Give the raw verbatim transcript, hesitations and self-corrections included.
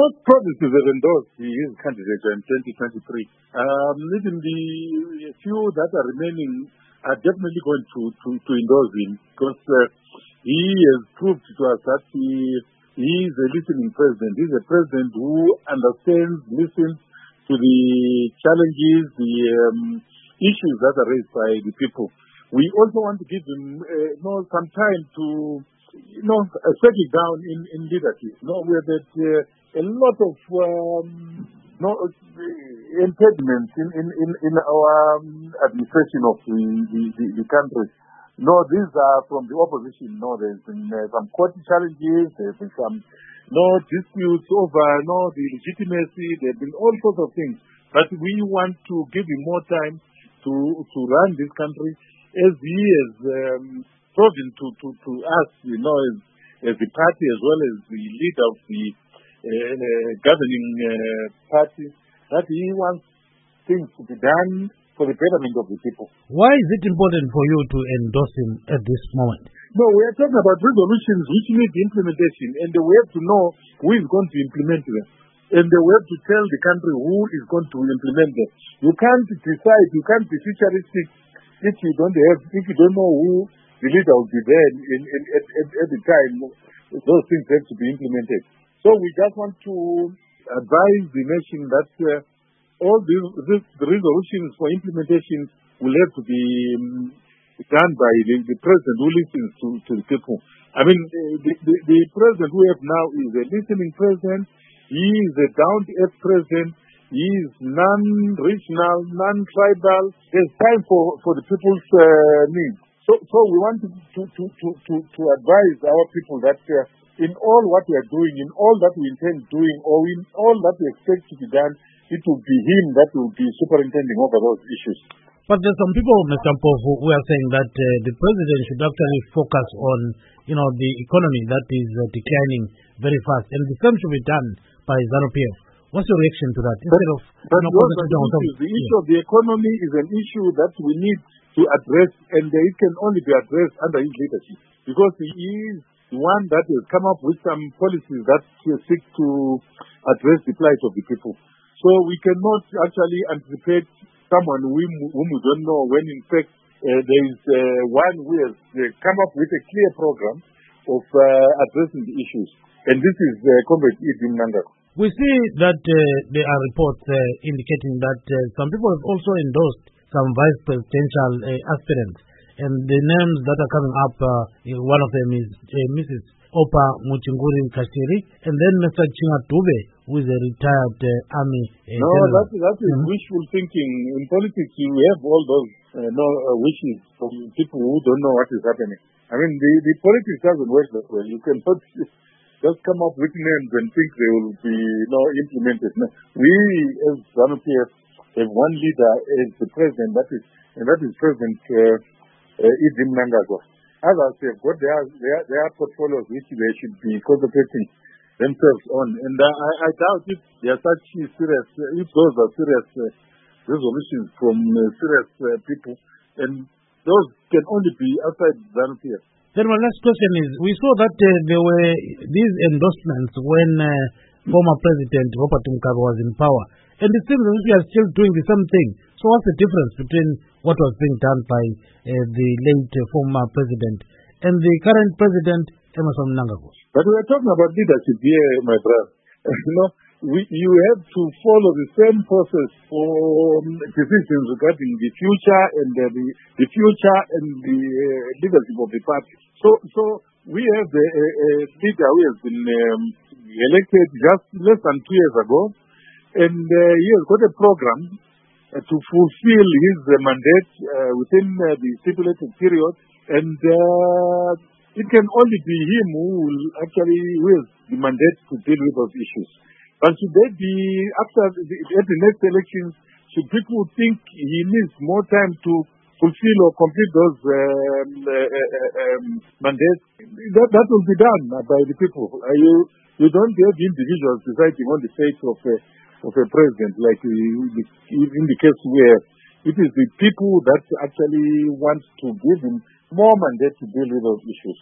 most provinces have endorsed his candidature in twenty twenty-three. Um, even the few that are remaining are definitely going to, to, to endorse him because uh, he has proved to us that he, he is a listening president. He's a president who understands, listens to the challenges, the um, issues that are raised by the people. We also want to give him uh, you know, some time to you know, settle down in, in leadership. You know, we have had uh, a lot of um, you know, impediments in, in, in, in our um, administration of the, the, the, the country. No, these are from the opposition. No, there's been uh, some court challenges, there's been some no disputes over no the legitimacy, there have been all sorts of things. But we want to give him more time to to run this country as he has um, proven to, to, to us, you know, as, as the party as well as the leader of the uh, uh, governing uh, party, that he wants things to be done for the betterment of the people. Why is it important for you to endorse him at this moment? No, we are talking about resolutions which need implementation, and we have to know who is going to implement them. And we have to tell the country who is going to implement them. You can't decide, you can't be futuristic if you don't have, if you don't know who the leader will be there in, in, at, at, at the time those things have to be implemented. So we just want to advise the nation that uh, all these, these the resolutions for implementation will have to be um, done by the, the president who listens to, to the people. I mean, the, the, the president we have now is a listening president. He is a down-to-earth president. He is non-regional, non-tribal. There's time for, for the people's uh, needs. So, so we want to, to, to, to, to advise our people that uh, in all what we are doing, in all that we intend doing, or in all that we expect to be done, it will be him that will be superintending over those issues. But there's some people, Mister Mpofu, who are saying that uh, the president should actually focus on, you know, the economy that is uh, declining very fast, and the same should be done by ZANU-P F. What's your reaction to that? Instead but, of, but you know, issues, the issue yeah. of the economy is an issue that we need to address, and uh, it can only be addressed under his leadership, because he is the one that has come up with some policies that uh, seek to address the plight of the people. So we cannot actually anticipate someone whom, whom we don't know, when in fact uh, there is uh, one who has uh, come up with a clear program of uh, addressing the issues. And this is uh, Comrade Edim Nangago. We see that uh, there are reports uh, indicating that uh, some people have also endorsed some vice presidential uh, aspirants. And the names that are coming up, uh, one of them is uh, Missus Opa Muchinguri Kashiri, and then Mister Chinga Dube, who is a retired uh, army uh, No, that, that is mm-hmm. wishful thinking. In politics, you have all those uh, no, uh, wishes from people who don't know what is happening. I mean, the, the politics doesn't work that way. You cannot just come up with names and think they will be you know, implemented. No. We, as ZANU-P F, have one leader as the president, that is, and that is President uh, uh, Edim Nangago. Others have got their, their, their portfolios which they should be concentrating themselves on. And uh, I, I doubt if they are such serious, uh, if those are serious uh, resolutions from uh, serious uh, people, and those can only be outside ZANU-P F. Then my last question is, we saw that uh, there were these endorsements when uh, former President Robert Mugabe was in power. And it seems that we are still doing the same thing. So what's the difference between what was being done by uh, the late uh, former president and the current president, Emmerson Mnangagwa? But we are talking about leadership here, my brother. you know, we, you have to follow the same process for um, decisions regarding the future and uh, the, the future and the uh, leadership of the party. So, so we have a, a, a leader who has been um, elected just less than two years ago, and uh, he has got a program uh, to fulfill his uh, mandate uh, within uh, the stipulated period, and uh, it can only be him who will actually who has the mandate to deal with those issues. But should they be, after the, at the next elections, should people think he needs more time to fulfill or complete those um, uh, uh, um, mandates, that, that will be done by the people. Uh, you, you don't have individuals deciding on the fate of a, of a president, like in the case where it is the people that actually want to give him more mandate to deal with those issues.